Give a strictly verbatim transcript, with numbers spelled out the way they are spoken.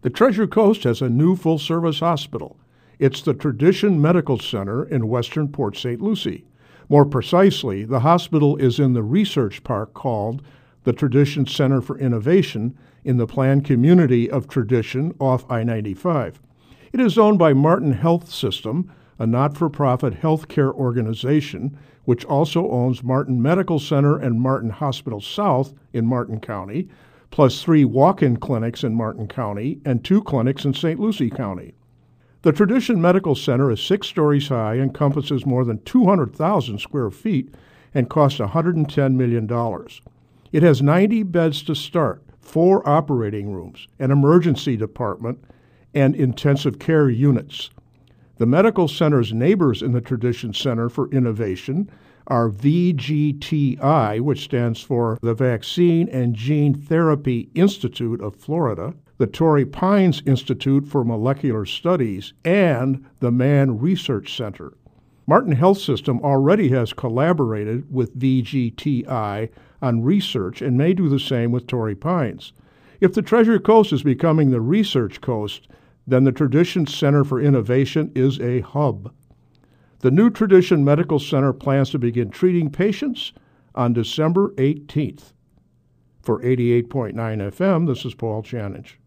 The Treasure Coast has a new full-service hospital. It's the Tradition Medical Center in western Port Saint Lucie. More precisely, the hospital is in the research park called the Tradition Center for Innovation in the planned community of Tradition off I ninety-five. It is owned by Martin Health System, a not-for-profit healthcare organization, which also owns Martin Medical Center and Martin Hospital South in Martin County, plus three walk-in clinics in Martin County and two clinics in Saint Lucie County. The Tradition Medical Center is six stories high, encompasses more than two hundred thousand square feet, and costs one hundred ten million dollars. It has ninety beds to start, four operating rooms, an emergency department, and intensive care units. The medical center's neighbors in the Tradition Center for Innovation are V G T I, which stands for the Vaccine and Gene Therapy Institute of Florida, the Torrey Pines Institute for Molecular Studies, and the Mann Research Center. Martin Health System already has collaborated with V G T I on research and may do the same with Torrey Pines. If the Treasure Coast is becoming the research coast, then the Tradition Center for Innovation is a hub. The new Tradition Medical Center plans to begin treating patients on December eighteenth. For eighty-eight point nine F M, this is Paul Chanich.